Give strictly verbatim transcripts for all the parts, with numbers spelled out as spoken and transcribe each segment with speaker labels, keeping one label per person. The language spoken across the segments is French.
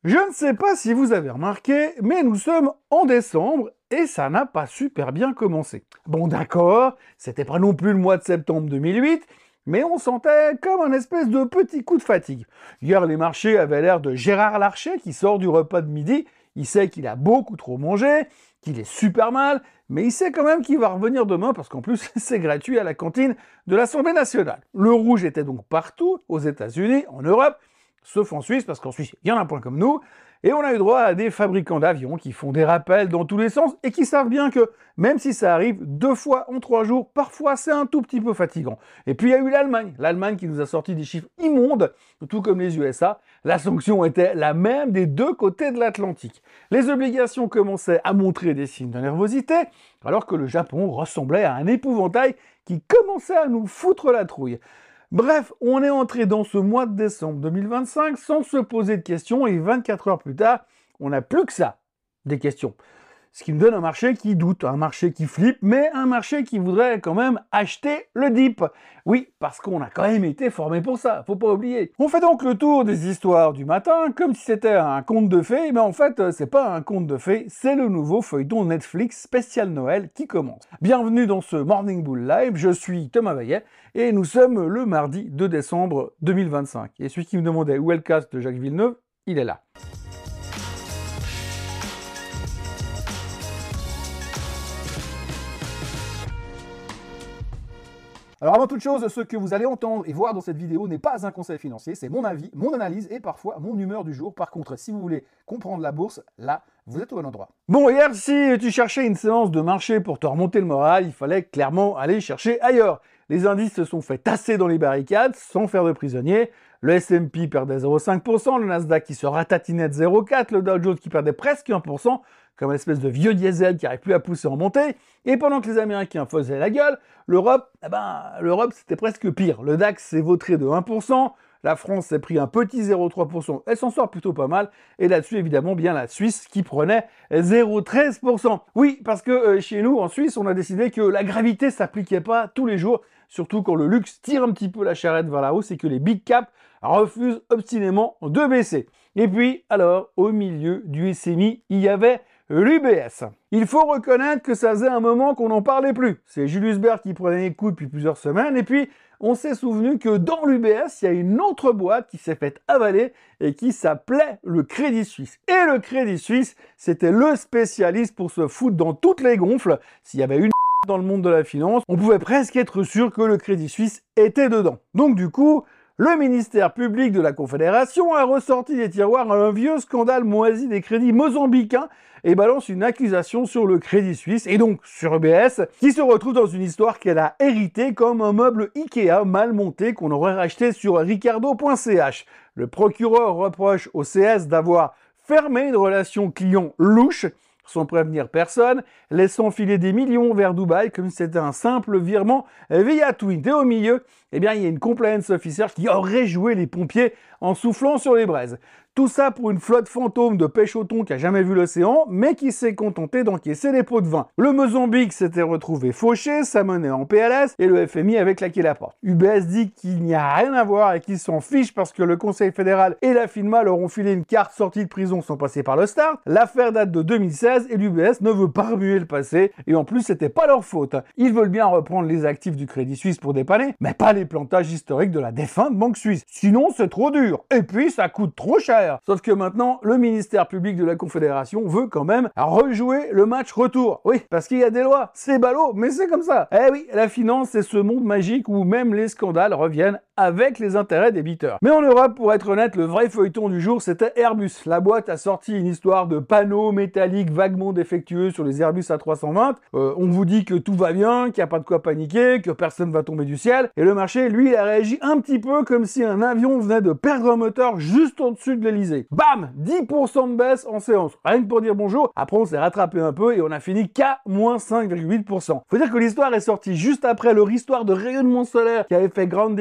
Speaker 1: Je ne sais pas si vous avez remarqué, mais nous sommes en décembre et ça n'a pas super bien commencé. Bon d'accord, c'était pas non plus le mois de septembre deux mille huit, mais on sentait comme un espèce de petit coup de fatigue. Hier, les marchés avaient l'air de Gérard Larcher qui sort du repas de midi. Il sait qu'il a beaucoup trop mangé, qu'il est super mal, mais il sait quand même qu'il va revenir demain parce qu'en plus, c'est gratuit à la cantine de l'Assemblée nationale. Le rouge était donc partout, aux États-Unis, en Europe, sauf en Suisse, parce qu'en Suisse, il y en a un point comme nous, et on a eu droit à des fabricants d'avions qui font des rappels dans tous les sens et qui savent bien que, même si ça arrive deux fois en trois jours, parfois c'est un tout petit peu fatigant. Et puis il y a eu l'Allemagne, l'Allemagne qui nous a sorti des chiffres immondes, tout comme les U S A. La sanction était la même des deux côtés de l'Atlantique. Les obligations commençaient à montrer des signes de nervosité, alors que le Japon ressemblait à un épouvantail qui commençait à nous foutre la trouille. Bref, on est entré dans ce mois de décembre deux mille vingt-cinq sans se poser de questions et vingt-quatre heures plus tard, on n'a plus que ça, des questions. Ce qui nous donne un marché qui doute, un marché qui flippe, mais un marché qui voudrait quand même acheter le dip. Oui, parce qu'on a quand même été formé pour ça, faut pas oublier. On fait donc le tour des histoires du matin, comme si c'était un conte de fées, mais en fait, c'est pas un conte de fées, c'est le nouveau feuilleton Netflix spécial Noël qui commence. Bienvenue dans ce Morning Bull Live, je suis Thomas Vaillet, et nous sommes le mardi deux décembre deux mille vingt-cinq. Et celui qui me demandait où est le cast de Jacques Villeneuve, il est là. Alors avant toute chose, ce que vous allez entendre et voir dans cette vidéo n'est pas un conseil financier, c'est mon avis, mon analyse et parfois mon humeur du jour. Par contre, si vous voulez comprendre la bourse, là, vous êtes au bon endroit. Bon, hier, si tu cherchais une séance de marché pour te remonter le moral, il fallait clairement aller chercher ailleurs. Les indices se sont fait tasser dans les barricades sans faire de prisonniers. Le S and P perdait zéro virgule cinq pour cent, le Nasdaq qui se ratatinait de zéro virgule quatre pour cent, le Dow Jones qui perdait presque un pour cent, comme une espèce de vieux diesel qui n'arrive plus à pousser en montée. Et pendant que les Américains faisaient la gueule, l'Europe, eh ben, l'Europe c'était presque pire. Le DAX s'est vautré de un pour cent, la France s'est pris un petit zéro virgule trois pour cent, elle s'en sort plutôt pas mal, et là-dessus évidemment bien la Suisse qui prenait zéro virgule treize pour cent. Oui, parce que euh, chez nous en Suisse, on a décidé que la gravité s'appliquait pas tous les jours, surtout quand le luxe tire un petit peu la charrette vers la hausse et que les big caps refusent obstinément de baisser. Et puis, alors, au milieu du S M I, il y avait l'U B S. Il faut reconnaître que ça faisait un moment qu'on n'en parlait plus. C'est Julius Baer qui prenait les coups depuis plusieurs semaines, et puis on s'est souvenu que dans l'U B S, il y a une autre boîte qui s'est faite avaler et qui s'appelait le Crédit Suisse. Et le Crédit Suisse, c'était le spécialiste pour se foutre dans toutes les gonfles. S'il y avait une dans le monde de la finance, on pouvait presque être sûr que le Crédit Suisse était dedans. Donc du coup, le ministère public de la Confédération a ressorti des tiroirs un vieux scandale moisi des crédits mozambicains et balance une accusation sur le Crédit Suisse et donc sur U B S, qui se retrouve dans une histoire qu'elle a héritée comme un meuble Ikea mal monté qu'on aurait racheté sur ricardo point c h. Le procureur reproche au C S d'avoir fermé une relation client louche sans prévenir personne, laissant filer des millions vers Dubaï comme si c'était un simple virement via Twint. Et au milieu, eh bien, il y a une compliance officer qui aurait joué les pompiers en soufflant sur les braises. Tout ça pour une flotte fantôme de pêche au thon qui a jamais vu l'océan, mais qui s'est contenté d'encaisser des pots de vin. Le Mozambique s'était retrouvé fauché, sa monnaie en P L S, et le F M I avait claqué la porte. U B S dit qu'il n'y a rien à voir et qu'il s'en fiche parce que le Conseil fédéral et la FINMA leur ont filé une carte sortie de prison sans passer par le start. L'affaire date de deux mille seize et l'U B S ne veut pas remuer le passé, et en plus c'était pas leur faute. Ils veulent bien reprendre les actifs du Crédit Suisse pour dépanner, mais pas les plantages historiques de la défunte Banque Suisse. Sinon c'est trop dur, et puis ça coûte trop cher. Sauf que maintenant, le ministère public de la Confédération veut quand même rejouer le match retour. Oui, parce qu'il y a des lois. C'est ballot, mais c'est comme ça. Eh oui, la finance, c'est ce monde magique où même les scandales reviennent avec les intérêts des débiteurs. Mais en Europe, pour être honnête, le vrai feuilleton du jour, c'était Airbus. La boîte a sorti une histoire de panneaux métalliques vaguement défectueux sur les Airbus A trois cent vingt. Euh, on vous dit que tout va bien, qu'il n'y a pas de quoi paniquer, que personne va tomber du ciel. Et le marché, lui, il a réagi un petit peu comme si un avion venait de perdre un moteur juste au-dessus de l'Elysée. Bam, dix pour cent de baisse en séance. Rien que pour dire bonjour. Après, on s'est rattrapé un peu et on a fini qu'à moins cinq virgule huit pour cent. Faut dire que l'histoire est sortie juste après leur histoire de rayonnement solaire qui avait fait grandir six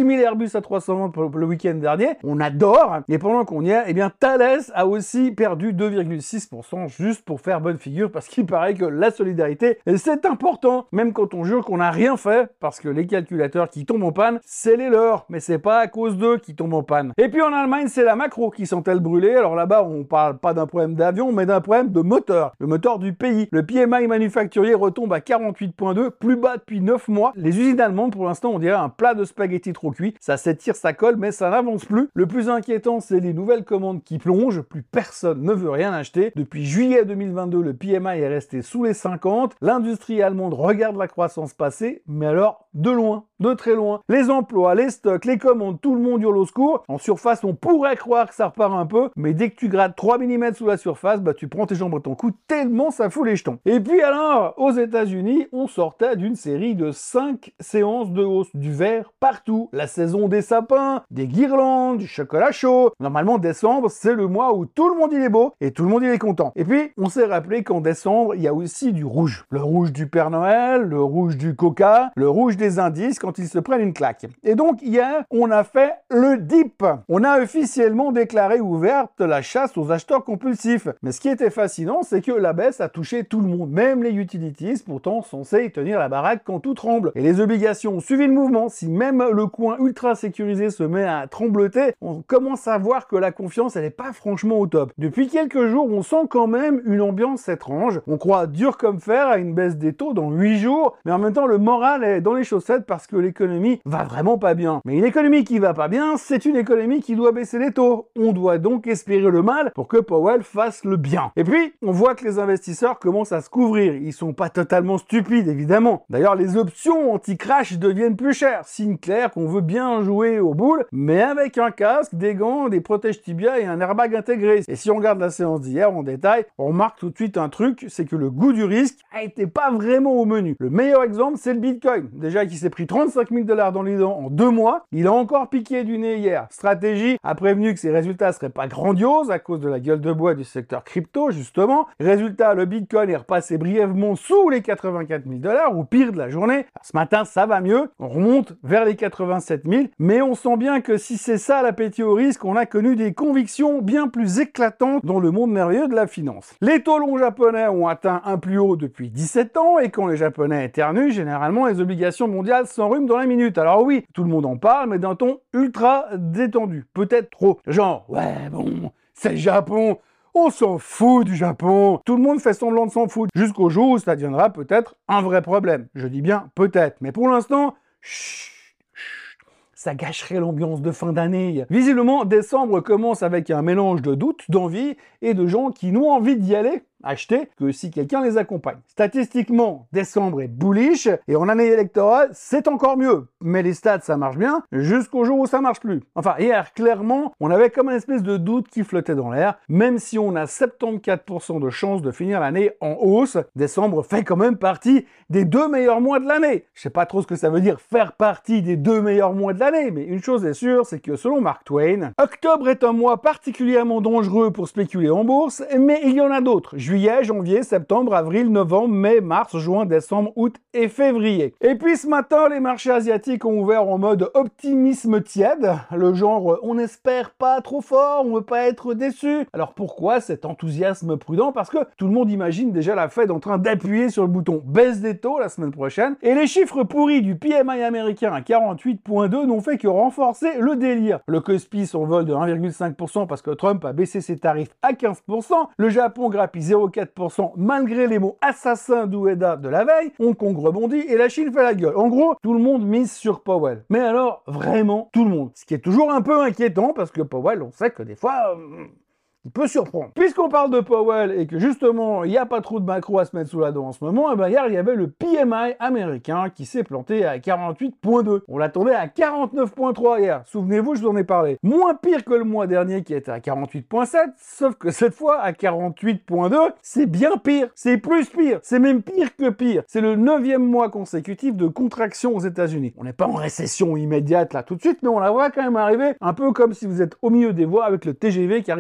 Speaker 1: mille Airbus A trois cent vingt pour le week-end dernier. On adore. Et pendant qu'on y est, eh bien, Thales a aussi perdu deux virgule six pour cent juste pour faire bonne figure parce qu'il paraît que la solidarité, c'est important. Même quand on jure qu'on n'a rien fait parce que les calculateurs qui tombent en panne, c'est les leurs. Mais c'est pas à cause d'eux qui tombent en panne. Et puis en Allemagne, c'est la macro qui sent-elle brûler. Alors là-bas, on parle pas d'un problème d'avion, mais d'un problème de moteur. Le moteur du pays. Le P M I manufacturier retombe à quarante-huit virgule deux, plus bas depuis neuf mois. Les usines allemandes, pour l'instant, on dirait un plat de spaghettis trop cuit. Ça s'étire, ça colle, mais ça n'avance plus. Le plus inquiétant, c'est les nouvelles commandes qui plongent. Plus personne ne veut rien acheter. Depuis juillet deux mille vingt-deux, le P M I est resté sous les cinquante. L'industrie allemande regarde la croissance passer, mais alors de loin, de très loin. Les emplois, les stocks, les commandes, tout le monde hurle au secours. En surface, on pourrait croire que ça repart un peu, mais dès que tu grattes trois millimètres sous la surface, bah tu prends tes jambes à ton cou tellement ça fout les jetons. Et puis alors, aux États-Unis, on sortait d'une série de cinq séances de hausse du vert partout. La saison des sapins, des guirlandes, du chocolat chaud. Normalement, décembre, c'est le mois où tout le monde il est beau et tout le monde il est content. Et puis, on s'est rappelé qu'en décembre, il y a aussi du rouge. Le rouge du Père Noël, le rouge du Coca, le rouge des indices quand ils se prennent une claque. Et donc, hier, on a fait le dip. On a officiellement déclaré ouverte la chasse aux acheteurs compulsifs. Mais ce qui était fascinant, c'est que la baisse a touché tout le monde, même les utilities, pourtant censés tenir la baraque quand tout tremble. Et les obligations ont suivi le mouvement. Si même le coin ultra sécurisé se met à trembloter, on commence à voir que la confiance, elle n'est pas franchement au top. Depuis quelques jours, on sent quand même une ambiance étrange. On croit dur comme fer à une baisse des taux dans huit jours, mais en même temps, le moral est dans les chaussettes parce que l'économie va vraiment pas bien. Mais une économie qui va pas bien, c'est une économie qui doit baisser les taux. On doit donc espérer le mal pour que Powell fasse le bien. Et puis, on voit que les investisseurs commencent à se couvrir. Ils sont pas totalement stupides, évidemment. D'ailleurs, les options anti-crash deviennent plus chères. Signe clair qu'on veut bien jouer aux boules, mais avec un casque, des gants, des protèges tibia et un airbag intégré. Et si on regarde la séance d'hier en détail, on remarque tout de suite un truc, c'est que le goût du risque a été pas vraiment au menu. Le meilleur exemple, c'est le Bitcoin. Déjà qui s'est pris trente-cinq mille dollars dans les dents en deux mois, il a encore piqué du nez hier. Stratégie a prévenu que ses résultats seraient pas grandioses à cause de la gueule de bois du secteur crypto, justement. Résultat, le Bitcoin est repassé brièvement sous les quatre-vingt-quatre mille dollars, ou pire de la journée. Alors, ce matin, ça va mieux. On remonte vers les quatre-vingt-sept mille, mais on sent bien que si c'est ça l'appétit au risque, on a connu des convictions bien plus éclatantes dans le monde merveilleux de la finance. Les taux longs japonais ont atteint un plus haut depuis dix-sept ans, et quand les Japonais éternuent, généralement les obligations mondiales s'enrhument dans la minute. Alors oui, tout le monde en parle, mais d'un ton ultra détendu. Peut-être trop. Genre, ouais, bon, c'est le Japon. On s'en fout du Japon. Tout le monde fait semblant de s'en foutre. Jusqu'au jour où ça deviendra peut-être un vrai problème. Je dis bien peut-être. Mais pour l'instant, chut, chut, ça gâcherait l'ambiance de fin d'année. Visiblement, décembre commence avec un mélange de doutes, d'envie et de gens qui n'ont envie d'y aller acheter que si quelqu'un les accompagne. Statistiquement, décembre est bullish et en année électorale, c'est encore mieux. Mais les stats, ça marche bien jusqu'au jour où ça marche plus. Enfin, hier, clairement, on avait comme une espèce de doute qui flottait dans l'air. Même si on a soixante-quatorze pour cent de chances de finir l'année en hausse, décembre fait quand même partie des deux meilleurs mois de l'année. Je sais pas trop ce que ça veut dire faire partie des deux meilleurs mois de l'année, mais une chose est sûre, c'est que selon Mark Twain, octobre est un mois particulièrement dangereux pour spéculer en bourse, mais il y en a d'autres. Juillet, janvier, septembre, avril, novembre, mai, mars, juin, décembre, août et février. Et puis ce matin, les marchés asiatiques ont ouvert en mode optimisme tiède, le genre on espère pas trop fort, on veut pas être déçu. Alors pourquoi cet enthousiasme prudent? Parce que tout le monde imagine déjà la Fed en train d'appuyer sur le bouton baisse des taux la semaine prochaine, et les chiffres pourris du P M I américain à quarante-huit virgule deux n'ont fait que renforcer le délire. Le Kospi s'envole de un virgule cinq pour cent parce que Trump a baissé ses tarifs à quinze pour cent, le Japon grappille zéro virgule quatre pour cent malgré les mots assassins d'Ueda de la veille, Hong Kong rebondit et la Chine fait la gueule. En gros, tout le monde mise sur Powell. Mais alors, vraiment, tout le monde. Ce qui est toujours un peu inquiétant parce que Powell, on sait que des fois... Euh... il peut surprendre. Puisqu'on parle de Powell et que justement, il n'y a pas trop de macro à se mettre sous la dent en ce moment, et ben hier, il y avait le P M I américain qui s'est planté à quarante-huit virgule deux. On l'attendait à quarante-neuf virgule trois hier. Souvenez-vous, je vous en ai parlé. Moins pire que le mois dernier qui était à quarante-huit virgule sept, sauf que cette fois, à quarante-huit virgule deux, c'est bien pire. C'est plus pire. C'est même pire que pire. C'est le neuvième mois consécutif de contraction aux États-Unis. On n'est pas en récession immédiate là tout de suite, mais on la voit quand même arriver, un peu comme si vous êtes au milieu des voies avec le T G V qui arrive à toute vitesse.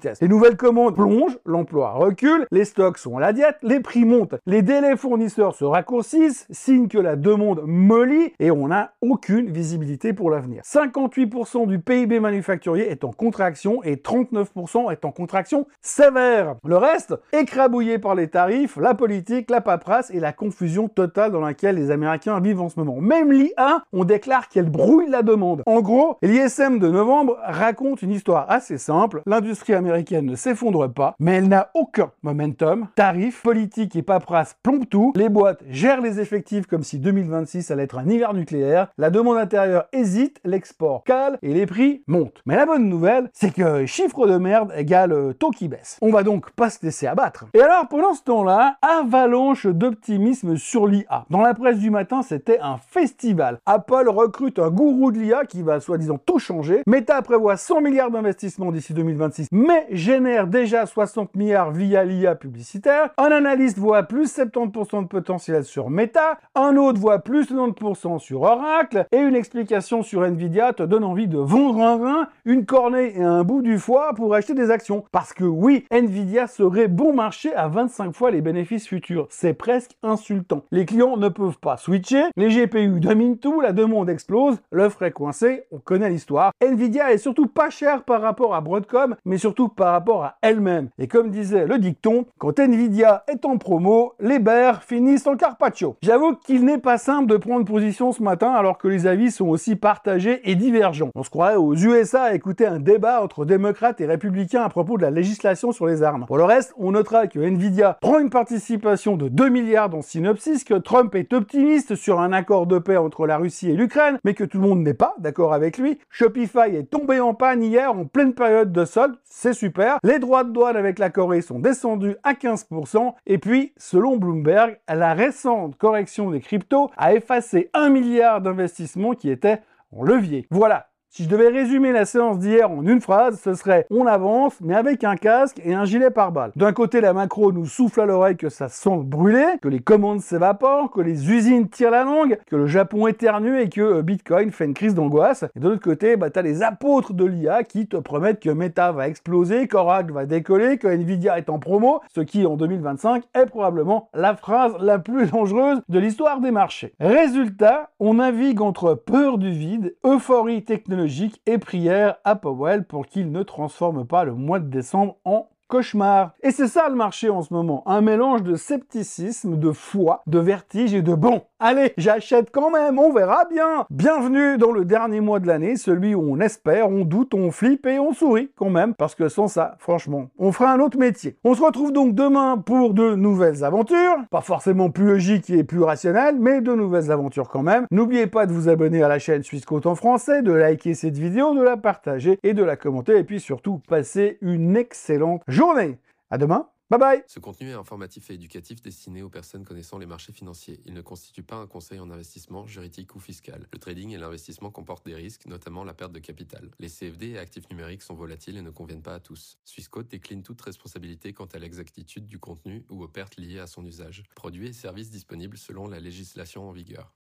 Speaker 1: vitesse. Les nouvelles commandes plongent, l'emploi recule, les stocks sont à la diète, les prix montent, les délais fournisseurs se raccourcissent, signe que la demande mollit et on n'a aucune visibilité pour l'avenir. cinquante-huit pour cent du P I B manufacturier est en contraction et trente-neuf pour cent est en contraction sévère. Le reste, écrabouillé par les tarifs, la politique, la paperasse et la confusion totale dans laquelle les Américains vivent en ce moment. Même l'I A, on déclare qu'elle brouille la demande. En gros, l'I S M de novembre raconte une histoire assez simple. L'industrie américaine ne s'effondre pas, mais elle n'a aucun momentum. Tarifs, politique et paperasse plombent tout. Les boîtes gèrent les effectifs comme si deux mille vingt-six allait être un hiver nucléaire. La demande intérieure hésite, l'export cale et les prix montent. Mais la bonne nouvelle, c'est que chiffre de merde égale taux qui baisse. On va donc pas se laisser abattre. Et alors, pendant ce temps-là, avalanche d'optimisme sur l'I A. Dans la presse du matin, c'était un festival. Apple recrute un gourou de l'I A qui va soi-disant tout changer. Meta prévoit cent milliards d'investissements d'ici deux mille vingt-six, mais génère déjà soixante milliards via l'I A publicitaire. Un analyste voit plus soixante-dix pour cent de potentiel sur Meta, un autre voit plus quatre-vingt-dix pour cent sur Oracle, et une explication sur Nvidia te donne envie de vendre un rein, une cornée et un bout du foie pour acheter des actions. Parce que oui, Nvidia serait bon marché à vingt-cinq fois les bénéfices futurs. C'est presque insultant. Les clients ne peuvent pas switcher, les G P U dominent tout, la demande explose, l'offre est coincée, on connaît l'histoire. Nvidia est surtout pas cher par rapport à Broadcom, mais surtout par rapport à elle-même. Et comme disait le dicton, quand Nvidia est en promo, les bears finissent en carpaccio. J'avoue qu'il n'est pas simple de prendre position ce matin alors que les avis sont aussi partagés et divergents. On se croirait aux U S A à écouter un débat entre démocrates et républicains à propos de la législation sur les armes. Pour le reste, on notera que Nvidia prend une participation de deux milliards dans Synopsys, que Trump est optimiste sur un accord de paix entre la Russie et l'Ukraine, mais que tout le monde n'est pas d'accord avec lui. Shopify est tombé en panne hier en pleine période de solde, c'est super. Les droits de douane avec la Corée sont descendus à quinze pour cent, et puis, selon Bloomberg, la récente correction des cryptos a effacé un milliard d'investissements qui étaient en levier. Voilà. Si je devais résumer la séance d'hier en une phrase, ce serait « on avance, mais avec un casque et un gilet pare-balles ». D'un côté, la macro nous souffle à l'oreille que ça sent le brûler, que les commandes s'évaporent, que les usines tirent la langue, que le Japon éternue et que Bitcoin fait une crise d'angoisse. Et de l'autre côté, bah, t'as les apôtres de l'I A qui te promettent que Meta va exploser, qu'Oracle va décoller, que Nvidia est en promo, ce qui, en deux mille vingt-cinq, est probablement la phrase la plus dangereuse de l'histoire des marchés. Résultat, on navigue entre peur du vide, euphorie technologique, et prière à Powell pour qu'il ne transforme pas le mois de décembre en cauchemar. Et c'est ça le marché en ce moment, un mélange de scepticisme, de foi, de vertige et de bon. Allez, j'achète quand même, on verra bien. Bienvenue dans le dernier mois de l'année, celui où on espère, on doute, on flippe et on sourit quand même, parce que sans ça, franchement, on fera un autre métier. On se retrouve donc demain pour de nouvelles aventures, pas forcément plus logiques et plus rationnelles, mais de nouvelles aventures quand même. N'oubliez pas de vous abonner à la chaîne Suisse Côte en français, de liker cette vidéo, de la partager et de la commenter, et puis surtout, passez une excellente journée. À demain. Bye bye.
Speaker 2: Ce contenu est informatif et éducatif destiné aux personnes connaissant les marchés financiers. Il ne constitue pas un conseil en investissement, juridique ou fiscal. Le trading et l'investissement comportent des risques, notamment la perte de capital. Les C F D et actifs numériques sont volatiles et ne conviennent pas à tous. Swissquote décline toute responsabilité quant à l'exactitude du contenu ou aux pertes liées à son usage. Produits et services disponibles selon la législation en vigueur.